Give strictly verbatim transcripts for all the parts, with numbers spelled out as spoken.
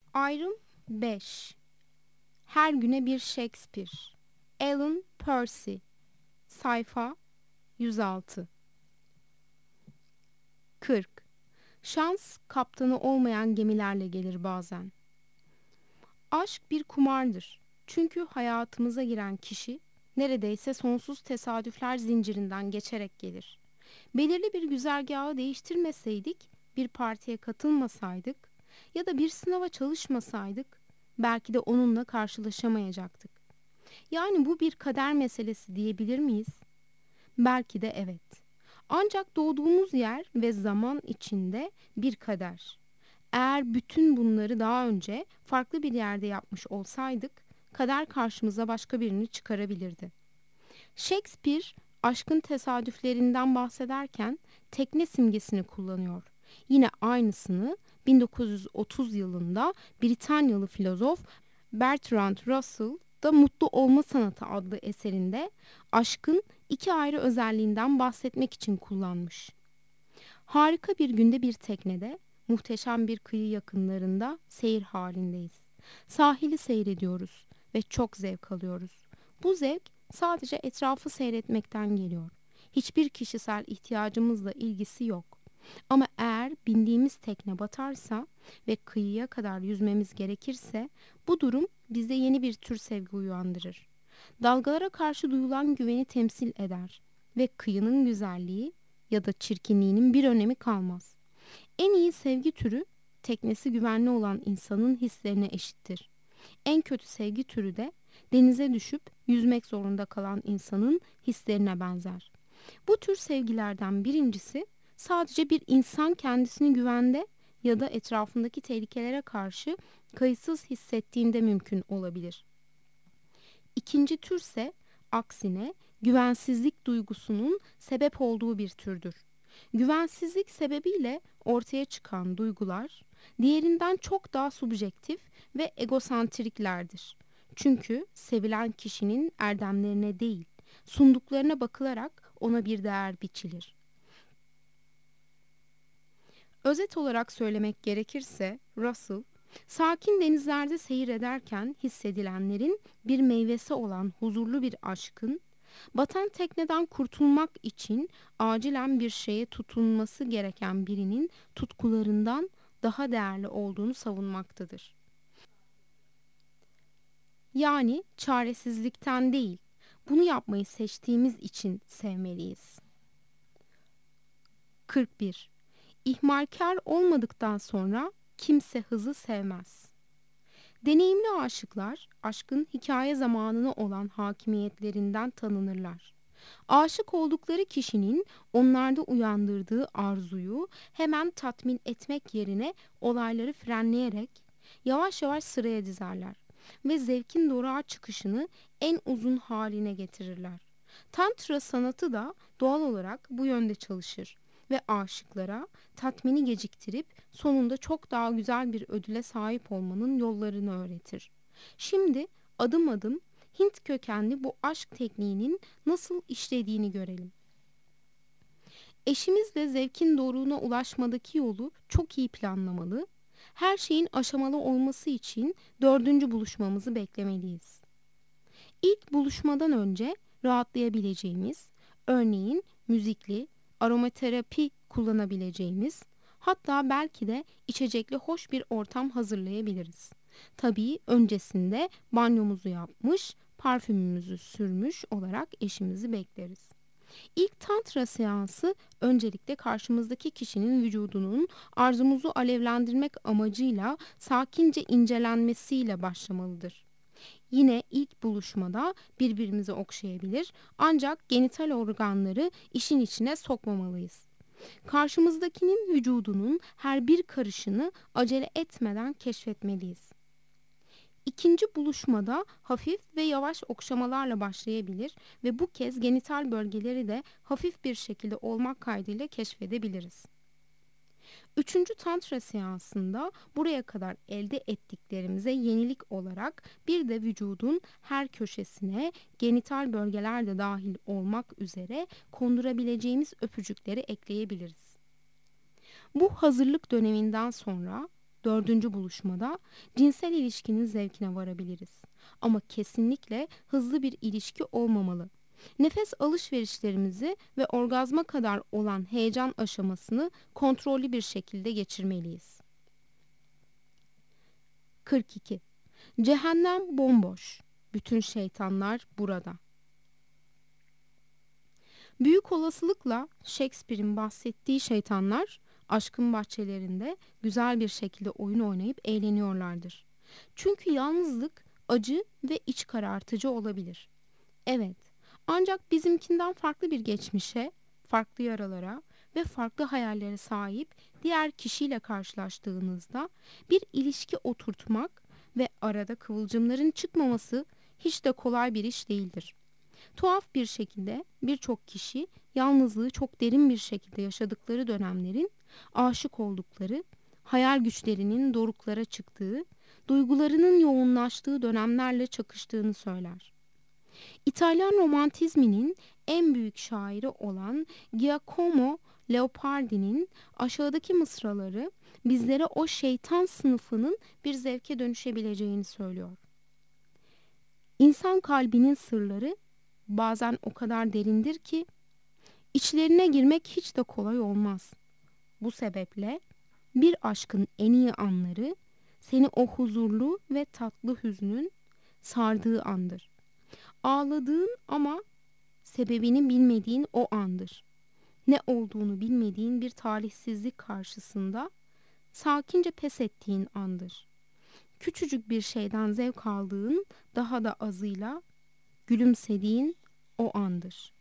Ayrım beş. Her güne bir Shakespeare. Alan Percy. Sayfa yüz altı. kırk. Şans kaptanı olmayan gemilerle gelir bazen. Aşk bir kumardır. Çünkü hayatımıza giren kişi neredeyse sonsuz tesadüfler zincirinden geçerek gelir. Belirli bir güzergahı değiştirmeseydik, bir partiye katılmasaydık ya da bir sınava çalışmasaydık belki de onunla karşılaşamayacaktık. Yani bu bir kader meselesi diyebilir miyiz? Belki de evet. Ancak doğduğumuz yer ve zaman içinde bir kader. Eğer bütün bunları daha önce farklı bir yerde yapmış olsaydık, kader karşımıza başka birini çıkarabilirdi. Shakespeare, aşkın tesadüflerinden bahsederken tekne simgesini kullanıyor. Yine aynısını bin dokuz yüz otuz yılında Britanyalı filozof Bertrand Russell da Mutlu Olma Sanatı adlı eserinde aşkın iki ayrı özelliğinden bahsetmek için kullanmış. Harika bir günde bir teknede, muhteşem bir kıyı yakınlarında seyir halindeyiz. Sahili seyrediyoruz ve çok zevk alıyoruz. Bu zevk sadece etrafı seyretmekten geliyor. Hiçbir kişisel ihtiyacımızla ilgisi yok. Ama eğer bindiğimiz tekne batarsa ve kıyıya kadar yüzmemiz gerekirse bu durum bizde yeni bir tür sevgi uyandırır. Dalgalara karşı duyulan güveni temsil eder ve kıyının güzelliği ya da çirkinliğinin bir önemi kalmaz. En iyi sevgi türü teknesi güvenli olan insanın hislerine eşittir. En kötü sevgi türü de denize düşüp yüzmek zorunda kalan insanın hislerine benzer. Bu tür sevgilerden birincisi sadece bir insan kendisini güvende ya da etrafındaki tehlikelere karşı kayıtsız hissettiğinde mümkün olabilir. İkinci türse aksine güvensizlik duygusunun sebep olduğu bir türdür. Güvensizlik sebebiyle ortaya çıkan duygular diğerinden çok daha subjektif ve egosantriklerdir. Çünkü sevilen kişinin erdemlerine değil, sunduklarına bakılarak ona bir değer biçilir. Özet olarak söylemek gerekirse Russell, sakin denizlerde seyir ederken hissedilenlerin bir meyvesi olan huzurlu bir aşkın, batan tekneden kurtulmak için acilen bir şeye tutunması gereken birinin tutkularından daha değerli olduğunu savunmaktadır. Yani çaresizlikten değil, bunu yapmayı seçtiğimiz için sevmeliyiz. kırk bir. İhmalkar olmadıktan sonra kimse hızı sevmez. Deneyimli aşıklar, aşkın hikaye zamanına olan hakimiyetlerinden tanınırlar. Aşık oldukları kişinin onlarda uyandırdığı arzuyu hemen tatmin etmek yerine olayları frenleyerek yavaş yavaş sıraya dizerler ve zevkin doruğa çıkışını en uzun haline getirirler. Tantra sanatı da doğal olarak bu yönde çalışır ve aşıklara tatmini geciktirip sonunda çok daha güzel bir ödüle sahip olmanın yollarını öğretir. Şimdi adım adım Hint kökenli bu aşk tekniğinin nasıl işlediğini görelim. Eşimizle zevkin doruğuna ulaşmadaki yolu çok iyi planlamalı, her şeyin aşamalı olması için dördüncü buluşmamızı beklemeliyiz. İlk buluşmadan önce rahatlayabileceğimiz, örneğin müzikli, aromaterapi kullanabileceğimiz, hatta belki de içecekli hoş bir ortam hazırlayabiliriz. Tabii öncesinde banyomuzu yapmış, parfümümüzü sürmüş olarak eşimizi bekleriz. İlk tantra seansı öncelikle karşımızdaki kişinin vücudunun arzumuzu alevlendirmek amacıyla sakince incelenmesiyle başlamalıdır. Yine ilk buluşmada birbirimizi okşayabilir ancak genital organları işin içine sokmamalıyız. Karşımızdakinin vücudunun her bir karışını acele etmeden keşfetmeliyiz. İkinci buluşmada hafif ve yavaş okşamalarla başlayabilir ve bu kez genital bölgeleri de hafif bir şekilde olmak kaydıyla keşfedebiliriz. Üçüncü tantra seansında buraya kadar elde ettiklerimize yenilik olarak bir de vücudun her köşesine genital bölgeler de dahil olmak üzere kondurabileceğimiz öpücükleri ekleyebiliriz. Bu hazırlık döneminden sonra Dördüncü buluşmada cinsel ilişkinin zevkine varabiliriz. Ama kesinlikle hızlı bir ilişki olmamalı. Nefes alışverişlerimizi ve orgazma kadar olan heyecan aşamasını kontrollü bir şekilde geçirmeliyiz. kırk iki. Cehennem bomboş. Bütün şeytanlar burada. Büyük olasılıkla Shakespeare'in bahsettiği şeytanlar aşkın bahçelerinde güzel bir şekilde oyun oynayıp eğleniyorlardır. Çünkü yalnızlık acı ve iç karartıcı olabilir. Evet, ancak bizimkinden farklı bir geçmişe, farklı yaralara ve farklı hayallere sahip diğer kişiyle karşılaştığınızda bir ilişki oturtmak ve arada kıvılcımların çıkmaması hiç de kolay bir iş değildir. Tuhaf bir şekilde birçok kişi yalnızlığı çok derin bir şekilde yaşadıkları dönemlerin aşık oldukları, hayal güçlerinin doruklara çıktığı, duygularının yoğunlaştığı dönemlerle çakıştığını söyler. İtalyan romantizminin en büyük şairi olan Giacomo Leopardi'nin aşağıdaki mısraları bizlere o şeytan sınıfının bir zevke dönüşebileceğini söylüyor. İnsan kalbinin sırları bazen o kadar derindir ki içlerine girmek hiç de kolay olmaz. Bu sebeple bir aşkın en iyi anları seni o huzurlu ve tatlı hüznün sardığı andır. Ağladığın ama sebebini bilmediğin o andır. Ne olduğunu bilmediğin bir talihsizlik karşısında sakince pes ettiğin andır. Küçücük bir şeyden zevk aldığın daha da azıyla gülümsediğin o andır.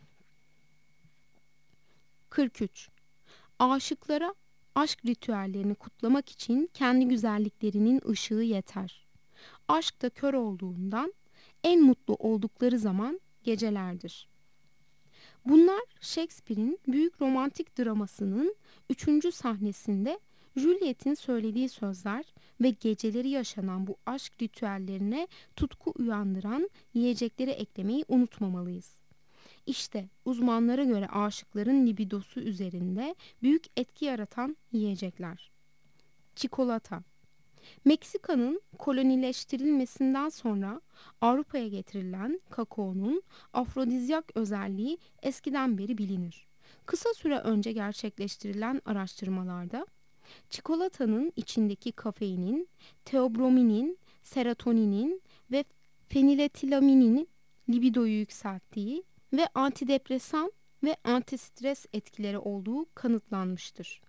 kırk üç. Aşıklara aşk ritüellerini kutlamak için kendi güzelliklerinin ışığı yeter. Aşk da kör olduğundan en mutlu oldukları zaman gecelerdir. Bunlar Shakespeare'in büyük romantik dramasının üçüncü sahnesinde Juliet'in söylediği sözler ve geceleri yaşanan bu aşk ritüellerine tutku uyandıran yiyecekleri eklemeyi unutmamalıyız. İşte uzmanlara göre aşıkların libidosu üzerinde büyük etki yaratan yiyecekler. Çikolata. Meksika'nın kolonileştirilmesinden sonra Avrupa'ya getirilen kakaonun afrodizyak özelliği eskiden beri bilinir. Kısa süre önce gerçekleştirilen araştırmalarda çikolatanın içindeki kafeinin, teobrominin, serotoninin ve feniletilaminin libidoyu yükselttiği ve antidepresan ve antistres etkileri olduğu kanıtlanmıştır.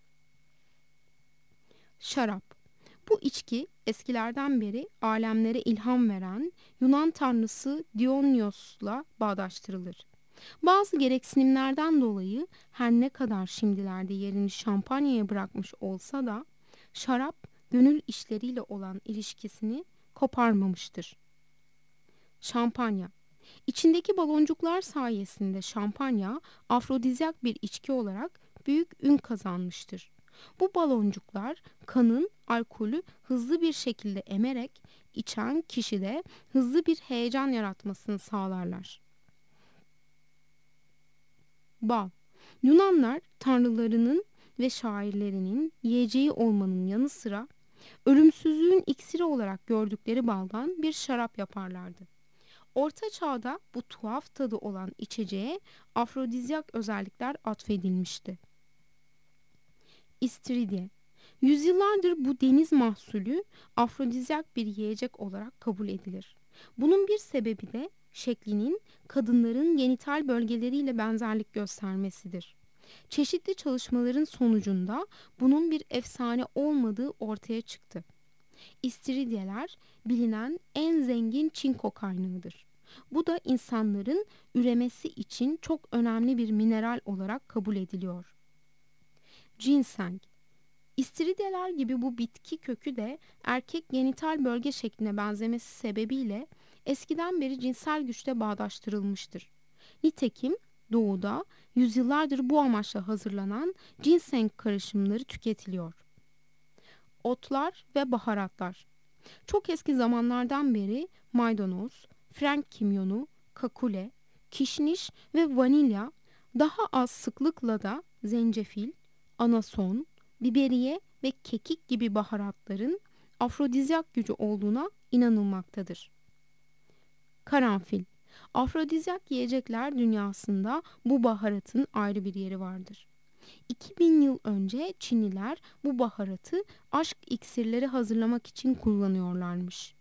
Şarap. Bu içki eskilerden beri alemlere ilham veren Yunan tanrısı Dionyos'la bağdaştırılır. Bazı gereksinimlerden dolayı her ne kadar şimdilerde yerini şampanyaya bırakmış olsa da şarap gönül işleriyle olan ilişkisini koparmamıştır. Şampanya. İçindeki baloncuklar sayesinde şampanya afrodizyak bir içki olarak büyük ün kazanmıştır. Bu baloncuklar kanın alkolü hızlı bir şekilde emerek içen kişide hızlı bir heyecan yaratmasını sağlarlar. Bal. Yunanlar tanrılarının ve şairlerinin yiyeceği olmanın yanı sıra ölümsüzlüğün iksiri olarak gördükleri baldan bir şarap yaparlardı. Orta Çağ'da bu tuhaf tadı olan içeceğe afrodizyak özellikler atfedilmişti. İstiridye. Yüzyıllardır bu deniz mahsulü afrodizyak bir yiyecek olarak kabul edilir. Bunun bir sebebi de şeklinin kadınların genital bölgeleriyle benzerlik göstermesidir. Çeşitli çalışmaların sonucunda bunun bir efsane olmadığı ortaya çıktı. İstiridyeler bilinen en zengin çinko kaynağıdır. Bu da insanların üremesi için çok önemli bir mineral olarak kabul ediliyor. Ginseng. İstiridyeler gibi bu bitki kökü de erkek genital bölge şekline benzemesi sebebiyle eskiden beri cinsel güçle bağdaştırılmıştır. Nitekim doğuda yüzyıllardır bu amaçla hazırlanan ginseng karışımları tüketiliyor. Otlar ve baharatlar. Çok eski zamanlardan beri maydanoz, frenk kimyonu, kakule, kişniş ve vanilya, daha az sıklıkla da zencefil, anason, biberiye ve kekik gibi baharatların afrodizyak gücü olduğuna inanılmaktadır. Karanfil. Afrodizyak yiyecekler dünyasında bu baharatın ayrı bir yeri vardır. iki bin yıl önce Çinliler bu baharatı aşk iksirleri hazırlamak için kullanıyorlarmış.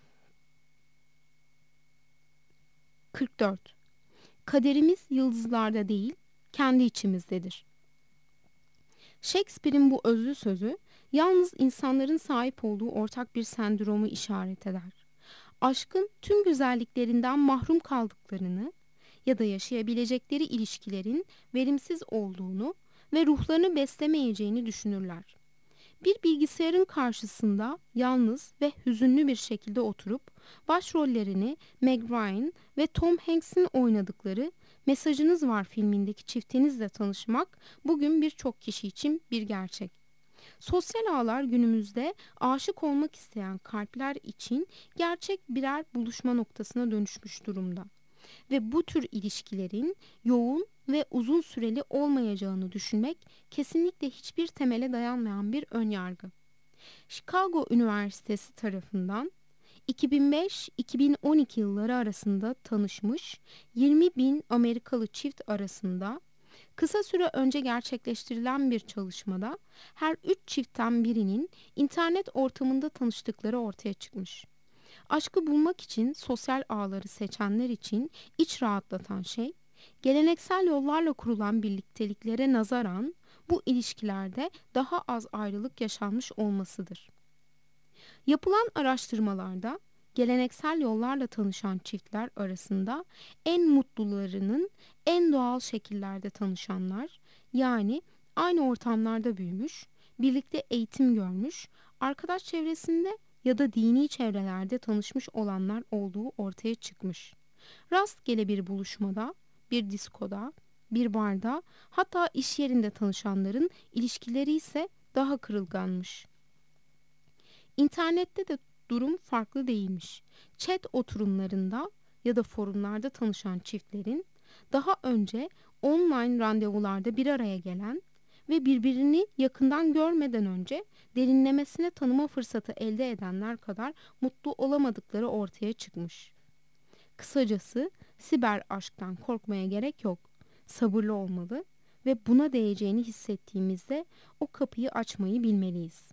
kırk dört. Kaderimiz yıldızlarda değil, kendi içimizdedir. Shakespeare'in bu özlü sözü yalnız insanların sahip olduğu ortak bir sendromu işaret eder. Aşkın tüm güzelliklerinden mahrum kaldıklarını ya da yaşayabilecekleri ilişkilerin verimsiz olduğunu ve ruhlarını beslemeyeceğini düşünürler. Bir bilgisayarın karşısında yalnız ve hüzünlü bir şekilde oturup başrollerini Meg Ryan ve Tom Hanks'in oynadıkları Mesajınız Var filmindeki çiftinizle tanışmak bugün birçok kişi için bir gerçek. Sosyal ağlar günümüzde aşık olmak isteyen kalpler için gerçek birer buluşma noktasına dönüşmüş durumda. Ve bu tür ilişkilerin yoğun ve uzun süreli olmayacağını düşünmek kesinlikle hiçbir temele dayanmayan bir önyargı. Chicago Üniversitesi tarafından iki bin beş iki bin on iki yılları arasında tanışmış yirmi bin Amerikalı çift arasında kısa süre önce gerçekleştirilen bir çalışmada her üç çiftten birinin internet ortamında tanıştıkları ortaya çıkmış. Aşkı bulmak için sosyal ağları seçenler için iç rahatlatan şey, geleneksel yollarla kurulan birlikteliklere nazaran bu ilişkilerde daha az ayrılık yaşanmış olmasıdır. Yapılan araştırmalarda geleneksel yollarla tanışan çiftler arasında en mutlularının en doğal şekillerde tanışanlar, yani aynı ortamlarda büyümüş, birlikte eğitim görmüş, arkadaş çevresinde ya da dini çevrelerde tanışmış olanlar olduğu ortaya çıkmış. Rastgele bir buluşmada, bir diskoda, bir barda, hatta iş yerinde tanışanların ilişkileri ise daha kırılganmış. İnternette de durum farklı değilmiş. Chat oturumlarında ya da forumlarda tanışan çiftlerin daha önce online randevularda bir araya gelen ve birbirini yakından görmeden önce derinlemesine tanıma fırsatı elde edenler kadar mutlu olamadıkları ortaya çıkmış. Kısacası siber aşktan korkmaya gerek yok. Sabırlı olmalı ve buna değeceğini hissettiğimizde o kapıyı açmayı bilmeliyiz.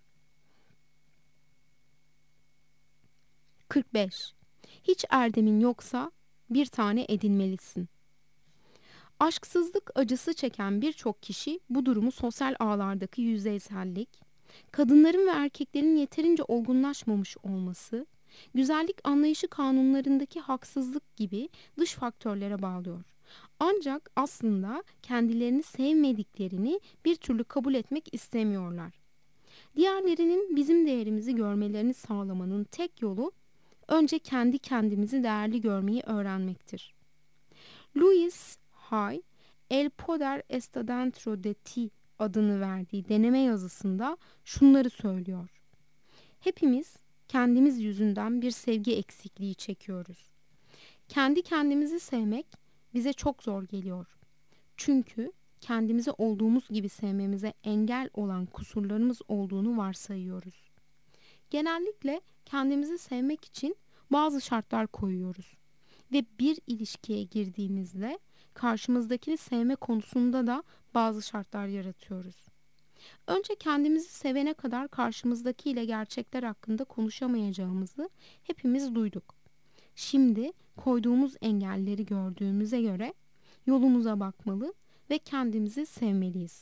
kırk beş. Hiç erdemin yoksa bir tane edinmelisin. Aşksızlık acısı çeken birçok kişi bu durumu sosyal ağlardaki yüzeysellik, kadınların ve erkeklerin yeterince olgunlaşmamış olması, güzellik anlayışı kanunlarındaki haksızlık gibi dış faktörlere bağlıyor. Ancak aslında kendilerini sevmediklerini bir türlü kabul etmek istemiyorlar. Diğerlerinin bizim değerimizi görmelerini sağlamanın tek yolu önce kendi kendimizi değerli görmeyi öğrenmektir. Louis Hay, El Poder Está Dentro de Ti adını verdiği deneme yazısında şunları söylüyor. Hepimiz kendimiz yüzünden bir sevgi eksikliği çekiyoruz. Kendi kendimizi sevmek bize çok zor geliyor. Çünkü kendimizi olduğumuz gibi sevmemize engel olan kusurlarımız olduğunu varsayıyoruz. Genellikle kendimizi sevmek için bazı şartlar koyuyoruz ve bir ilişkiye girdiğimizde karşımızdakini sevme konusunda da bazı şartlar yaratıyoruz. Önce kendimizi sevene kadar karşımızdakiyle gerçekler hakkında konuşamayacağımızı hepimiz duyduk. Şimdi koyduğumuz engelleri gördüğümüze göre yolumuza bakmalı ve kendimizi sevmeliyiz.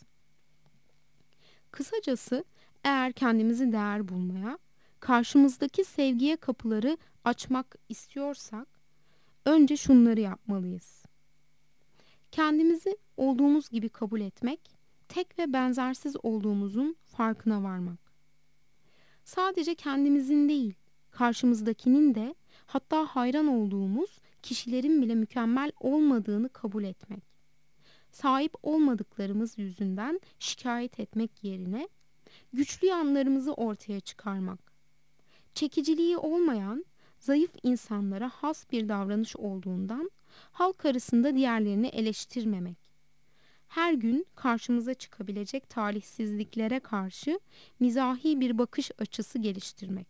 Kısacası eğer kendimizi değer bulmaya, karşımızdaki sevgiye kapıları açmak istiyorsak önce şunları yapmalıyız. Kendimizi olduğumuz gibi kabul etmek, tek ve benzersiz olduğumuzun farkına varmak. Sadece kendimizin değil, karşımızdakinin de, hatta hayran olduğumuz kişilerin bile mükemmel olmadığını kabul etmek. Sahip olmadıklarımız yüzünden şikayet etmek yerine güçlü yanlarımızı ortaya çıkarmak. Çekiciliği olmayan, zayıf insanlara has bir davranış olduğundan halk arasında diğerlerini eleştirmemek. her gün karşımıza çıkabilecek talihsizliklere karşı mizahi bir bakış açısı geliştirmek.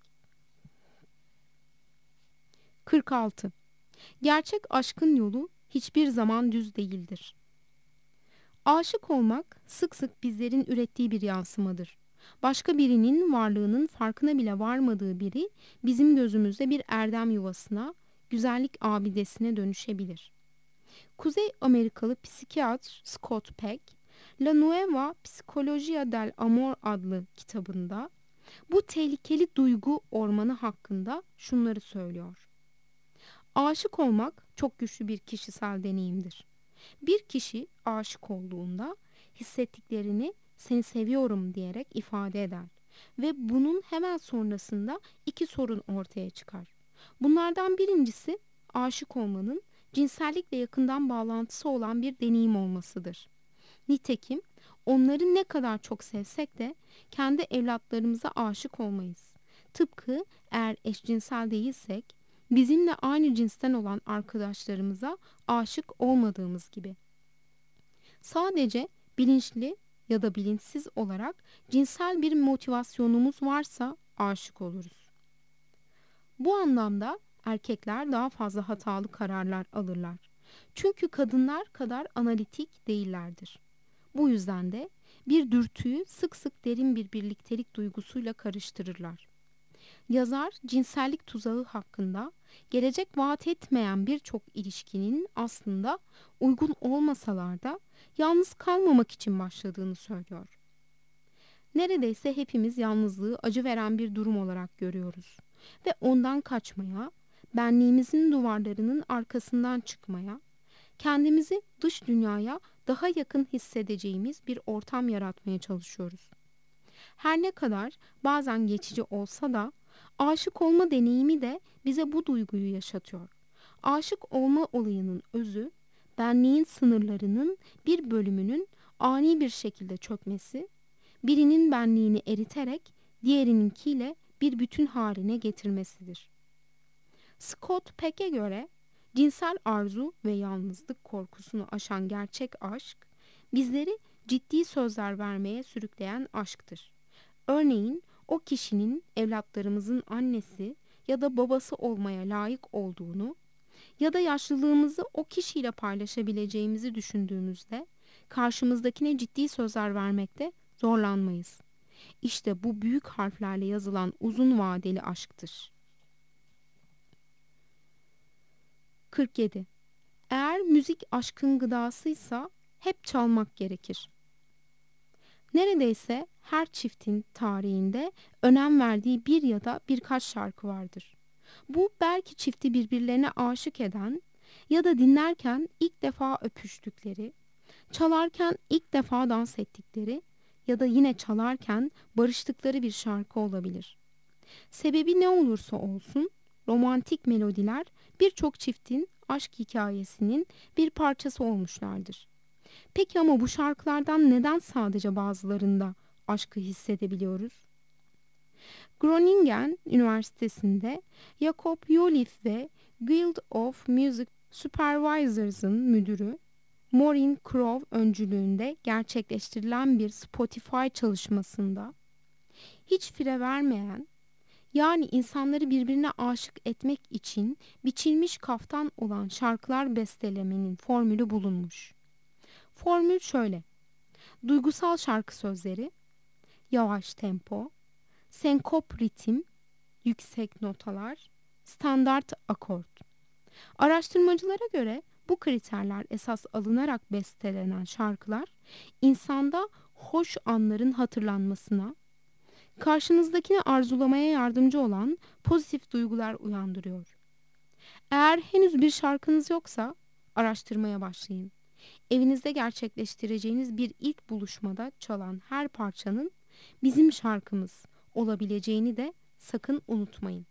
kırk altı. Gerçek aşkın yolu hiçbir zaman düz değildir. Aşık olmak sık sık bizlerin ürettiği bir yansımadır. Başka birinin varlığının farkına bile varmadığı biri bizim gözümüzde bir erdem yuvasına, güzellik abidesine dönüşebilir. Kuzey Amerikalı psikiyatr Scott Peck, La Nueva Psicologia del Amor adlı kitabında bu tehlikeli duygu ormanı hakkında şunları söylüyor. Aşık olmak çok güçlü bir kişisel deneyimdir. Bir kişi aşık olduğunda hissettiklerini seni seviyorum diyerek ifade eder ve bunun hemen sonrasında iki sorun ortaya çıkar. Bunlardan birincisi aşık olmanın cinsellikle yakından bağlantısı olan bir deneyim olmasıdır. Nitekim onları ne kadar çok sevsek de kendi evlatlarımıza aşık olmayız. Tıpkı eğer eşcinsel değilsek bizimle aynı cinsten olan arkadaşlarımıza aşık olmadığımız gibi. Sadece bilinçli ya da bilinçsiz olarak cinsel bir motivasyonumuz varsa aşık oluruz. Bu anlamda erkekler daha fazla hatalı kararlar alırlar. Çünkü kadınlar kadar analitik değillerdir. Bu yüzden de bir dürtüyü sık sık derin bir birliktelik duygusuyla karıştırırlar. Yazar cinsellik tuzağı hakkında gelecek vaat etmeyen birçok ilişkinin aslında uygun olmasalar da yalnız kalmamak için başladığını söylüyor. Neredeyse hepimiz yalnızlığı acı veren bir durum olarak görüyoruz ve ondan kaçmaya, benliğimizin duvarlarının arkasından çıkmaya, kendimizi dış dünyaya daha yakın hissedeceğimiz bir ortam yaratmaya çalışıyoruz. Her ne kadar bazen geçici olsa da aşık olma deneyimi de bize bu duyguyu yaşatıyor. Aşık olma olayının özü, benliğin sınırlarının bir bölümünün ani bir şekilde çökmesi, birinin benliğini eriterek diğerininkiyle bir bütün haline getirmesidir. Scott Peck'e göre cinsel arzu ve yalnızlık korkusunu aşan gerçek aşk, bizleri ciddi sözler vermeye sürükleyen aşktır. Örneğin o kişinin evlatlarımızın annesi ya da babası olmaya layık olduğunu ya da yaşlılığımızı o kişiyle paylaşabileceğimizi düşündüğümüzde karşımızdakine ciddi sözler vermekte zorlanmayız. İşte bu büyük harflerle yazılan uzun vadeli aşktır. kırk yedi. Eğer müzik aşkın gıdasıysa hep çalmak gerekir. Neredeyse her çiftin tarihinde önem verdiği bir ya da birkaç şarkı vardır. Bu belki çifti birbirlerine aşık eden ya da dinlerken ilk defa öpüştükleri, çalarken ilk defa dans ettikleri ya da yine çalarken barıştıkları bir şarkı olabilir. Sebebi ne olursa olsun romantik melodiler birçok çiftin aşk hikayesinin bir parçası olmuşlardır. Peki ama bu şarkılardan neden sadece bazılarında aşkı hissedebiliyoruz? Groningen Üniversitesi'nde Jakob Joliffe ve Guild of Music Supervisors'ın müdürü Maureen Crowe öncülüğünde gerçekleştirilen bir Spotify çalışmasında hiç fire vermeyen, yani insanları birbirine aşık etmek için biçilmiş kaftan olan şarkılar bestelemenin formülü bulunmuş. Formül şöyle: duygusal şarkı sözleri, yavaş tempo, senkop ritim, yüksek notalar, standart akort. Araştırmacılara göre bu kriterler esas alınarak bestelenen şarkılar insanda hoş anların hatırlanmasına, karşınızdakini arzulamaya yardımcı olan pozitif duygular uyandırıyor. Eğer henüz bir şarkınız yoksa araştırmaya başlayın. Evinizde gerçekleştireceğiniz bir ilk buluşmada çalan her parçanın bizim şarkımız olabileceğini de sakın unutmayın.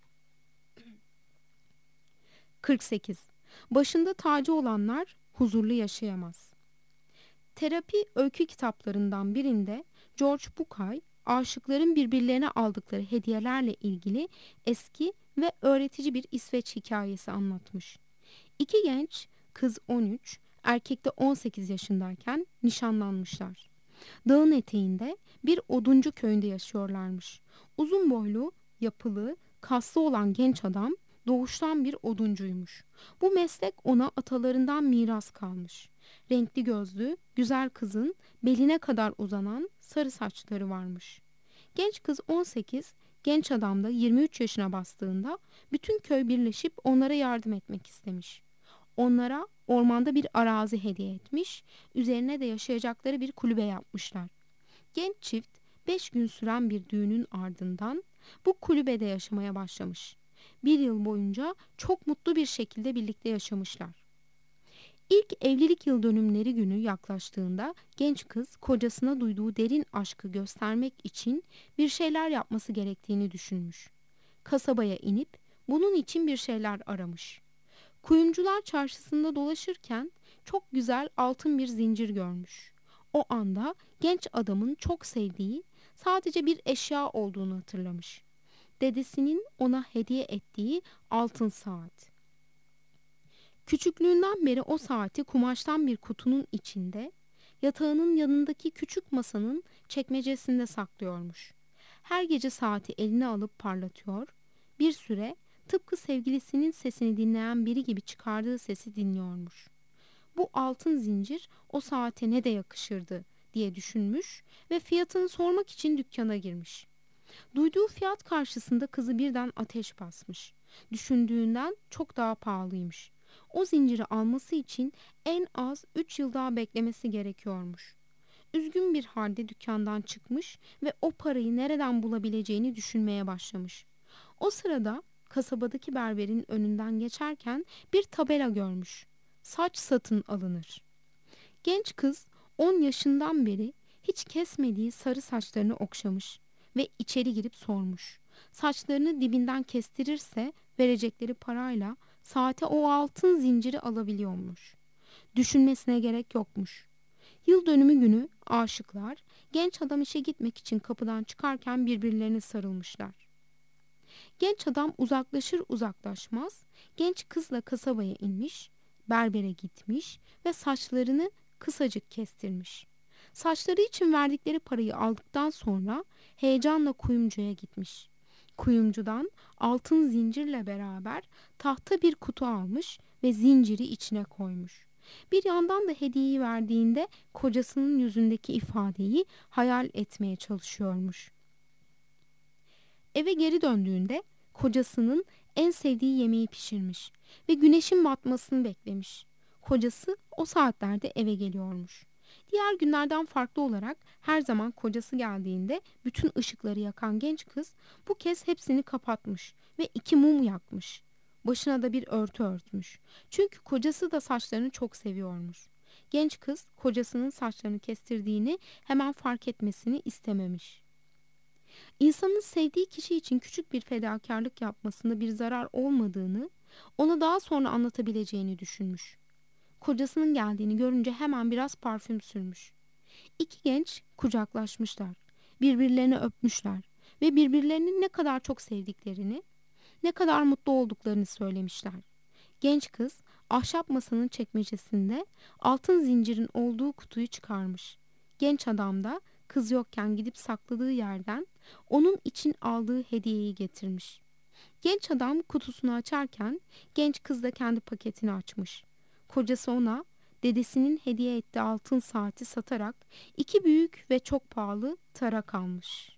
kırk sekiz. Başında tacı olanlar huzurlu yaşayamaz. Terapi öykü kitaplarından birinde George Bucay, aşıkların birbirlerine aldıkları hediyelerle ilgili eski ve öğretici bir İsveç hikayesi anlatmış. İki genç, kız on üç, Erkek de on sekiz yaşındayken nişanlanmışlar. Dağın eteğinde bir oduncu köyünde yaşıyorlarmış. Uzun boylu, yapılı, kaslı olan genç adam doğuştan bir oduncuymuş. Bu meslek ona atalarından miras kalmış. Renkli gözlü, güzel kızın beline kadar uzanan sarı saçları varmış. Genç kız on sekiz, genç adam da yirmi üç yaşına bastığında bütün köy birleşip onlara yardım etmek istemiş. Onlara ormanda bir arazi hediye etmiş, üzerine de yaşayacakları bir kulübe yapmışlar. Genç çift beş gün süren bir düğünün ardından bu kulübede yaşamaya başlamış. Bir yıl boyunca çok mutlu bir şekilde birlikte yaşamışlar. İlk evlilik yıl dönümleri günü yaklaştığında genç kız kocasına duyduğu derin aşkı göstermek için bir şeyler yapması gerektiğini düşünmüş. Kasabaya inip bunun için bir şeyler aramış. Kuyumcular çarşısında dolaşırken çok güzel altın bir zincir görmüş. O anda genç adamın çok sevdiği sadece bir eşya olduğunu hatırlamış. Dedesinin ona hediye ettiği altın saat. Küçüklüğünden beri o saati kumaştan bir kutunun içinde, yatağının yanındaki küçük masanın çekmecesinde saklıyormuş. Her gece saati eline alıp parlatıyor, bir süre tıpkı sevgilisinin sesini dinleyen biri gibi çıkardığı sesi dinliyormuş. Bu altın zincir o saate ne de yakışırdı diye düşünmüş ve fiyatını sormak için dükkana girmiş. Duyduğu fiyat karşısında kızı birden ateş basmış. Düşündüğünden çok daha pahalıymış. O zinciri alması için en az üç yıl daha beklemesi gerekiyormuş. Üzgün bir halde dükkandan çıkmış ve o parayı nereden bulabileceğini düşünmeye başlamış. O sırada kasabadaki berberin önünden geçerken bir tabela görmüş. Saç satın alınır. Genç kız on yaşından beri hiç kesmediği sarı saçlarını okşamış ve içeri girip sormuş. Saçlarını dibinden kestirirse verecekleri parayla saate o altın zinciri alabiliyormuş. Düşünmesine gerek yokmuş. Yıl dönümü günü aşıklar genç adam işe gitmek için kapıdan çıkarken birbirlerine sarılmışlar. Genç adam uzaklaşır uzaklaşmaz genç kızla kasabaya inmiş, berbere gitmiş ve saçlarını kısacık kestirmiş. Saçları için verdikleri parayı aldıktan sonra heyecanla kuyumcuya gitmiş. Kuyumcudan altın zincirle beraber tahta bir kutu almış ve zinciri içine koymuş. Bir yandan da hediyeyi verdiğinde kocasının yüzündeki ifadeyi hayal etmeye çalışıyormuş. Eve geri döndüğünde kocasının en sevdiği yemeği pişirmiş ve güneşin batmasını beklemiş. Kocası o saatlerde eve geliyormuş. Diğer günlerden farklı olarak her zaman kocası geldiğinde bütün ışıkları yakan genç kız bu kez hepsini kapatmış ve iki mum yakmış. Başına da bir örtü örtmüş. Çünkü kocası da saçlarını çok seviyormuş. Genç kız kocasının saçlarını kestirdiğini hemen fark etmesini istememiş. İnsanın sevdiği kişi için küçük bir fedakarlık yapmasında bir zarar olmadığını, ona daha sonra anlatabileceğini düşünmüş. Kocasının geldiğini görünce hemen biraz parfüm sürmüş. İki genç kucaklaşmışlar, birbirlerini öpmüşler ve birbirlerini ne kadar çok sevdiklerini, ne kadar mutlu olduklarını söylemişler. Genç kız ahşap masanın çekmecesinde altın zincirin olduğu kutuyu çıkarmış. Genç adam da kız yokken gidip sakladığı yerden onun için aldığı hediyeyi getirmiş. Genç adam kutusunu açarken genç kız da kendi paketini açmış. Kocası ona dedesinin hediye ettiği altın saati satarak iki büyük ve çok pahalı tarak almış.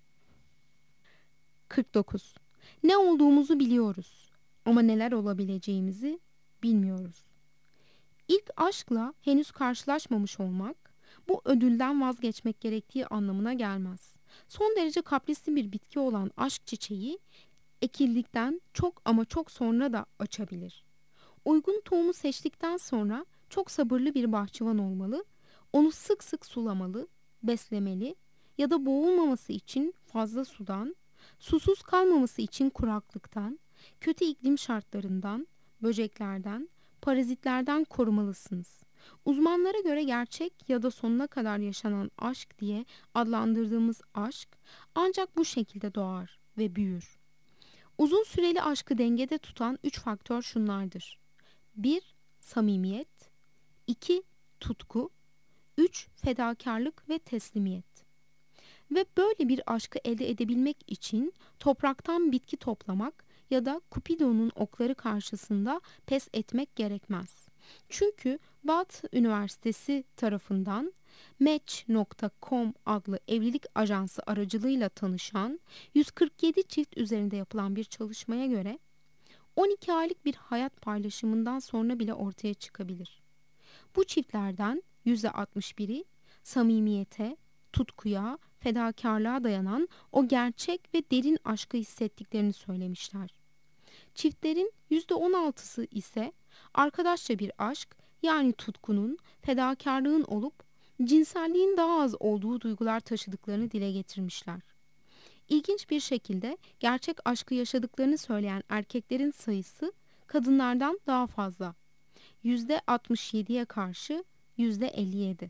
kırk dokuz. Ne olduğumuzu biliyoruz ama neler olabileceğimizi bilmiyoruz. İlk aşkla henüz karşılaşmamış olmak, bu ödülden vazgeçmek gerektiği anlamına gelmez. Son derece kaprisli bir bitki olan aşk çiçeği, ekildikten çok ama çok sonra da açabilir. Uygun tohumu seçtikten sonra çok sabırlı bir bahçıvan olmalı, onu sık sık sulamalı, beslemeli ya da boğulmaması için fazla sudan, susuz kalmaması için kuraklıktan, kötü iklim şartlarından, böceklerden, parazitlerden korumalısınız. Uzmanlara göre gerçek ya da sonuna kadar yaşanan aşk diye adlandırdığımız aşk ancak bu şekilde doğar ve büyür. Uzun süreli aşkı dengede tutan üç faktör şunlardır. bir. Samimiyet. iki tutku, üç fedakarlık ve teslimiyet. Ve böyle bir aşkı elde edebilmek için topraktan bitki toplamak ya da Cupidon'un okları karşısında pes etmek gerekmez. Çünkü Bath Üniversitesi tarafından Match nokta com adlı evlilik ajansı aracılığıyla tanışan yüz kırk yedi çift üzerinde yapılan bir çalışmaya göre on iki aylık bir hayat paylaşımından sonra bile ortaya çıkabilir. Bu çiftlerden yüzde altmış biri samimiyete, tutkuya, fedakarlığa dayanan o gerçek ve derin aşkı hissettiklerini söylemişler. Çiftlerin yüzde on altısı ise arkadaşça bir aşk, yani tutkunun, fedakarlığın olup cinselliğin daha az olduğu duygular taşıdıklarını dile getirmişler. İlginç bir şekilde gerçek aşkı yaşadıklarını söyleyen erkeklerin sayısı kadınlardan daha fazla. yüzde altmış yediye karşı yüzde elli yedi.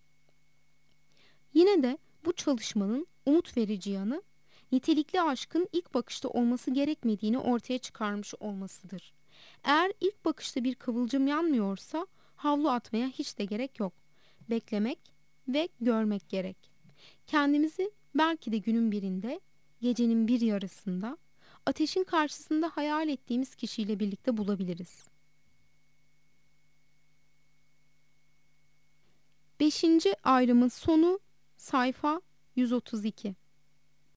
Yine de bu çalışmanın umut verici yanı, nitelikli aşkın ilk bakışta olması gerekmediğini ortaya çıkarmış olmasıdır. Eğer ilk bakışta bir kıvılcım yanmıyorsa havlu atmaya hiç de gerek yok. Beklemek ve görmek gerek. Kendimizi belki de günün birinde, gecenin bir yarısında, ateşin karşısında hayal ettiğimiz kişiyle birlikte bulabiliriz. Beşinci ayrımın sonu, sayfa yüz otuz iki.